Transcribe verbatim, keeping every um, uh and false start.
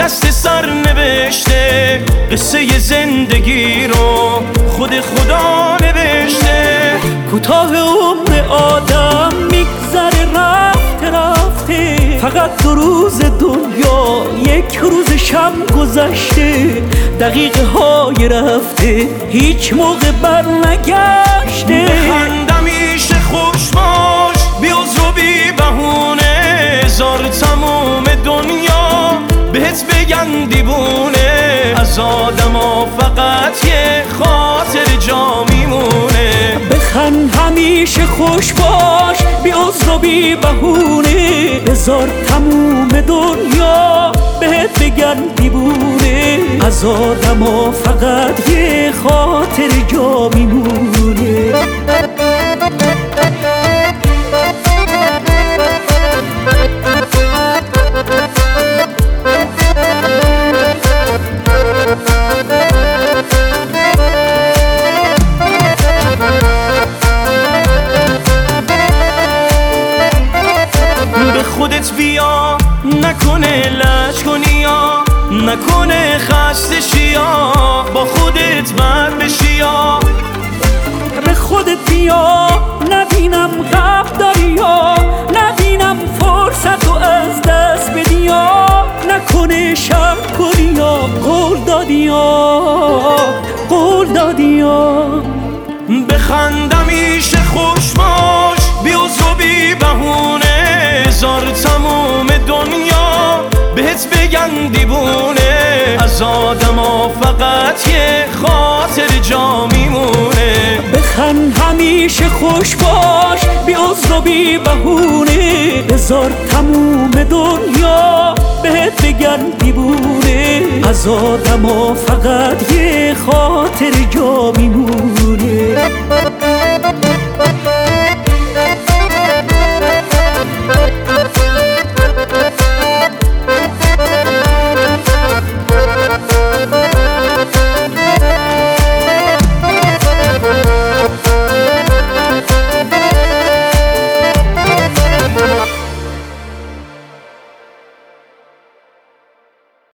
دست سر نوشته، قصه زندگی رو خود خدا نوشته. کوتاه عمر آدم میگذره رفته رفته، فقط دو روز دنیا یک روز شب گذشته. دقیقه های رفته هیچ موقع بر نگشته. بخندم میشه خوش باش بی عذر و بی بهونه، هزار تموم دنیا بهت بگن دیوونه. از آدما فقط یه خاطر جا میمونه. بخند همیشه خوش باش بی عذر و بی بهونه، هزار تموم دنیا بهت بگن دیوونه. از آدما فقط یه خاطر جا میمونه. به خودت بیا نکنه لج کنی یا نکنه خسته شیا، با خودت بر بشی یا. به خودت بیا نبینم غم داری یا نبینم فرصت و از دست بدی یا نکنه شب کنی یا قول دادی یا قول دادی یا. بخندم میشه خوش باش بی عذر و بی بهونه، هزار تموم دنیا بهت بگن دیوونه. از آدما فقط یه خاطر جا میمونه. بخند همیشه خوش باش بی عذر و بی بهونه، هزار تموم دنیا بهت بگن دیوونه. از آدما فقط یه خاطر جا میمونه.